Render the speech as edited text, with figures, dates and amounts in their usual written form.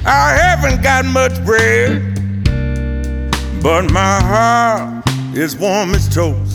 I haven't got much bread, but my heart is warm as toast.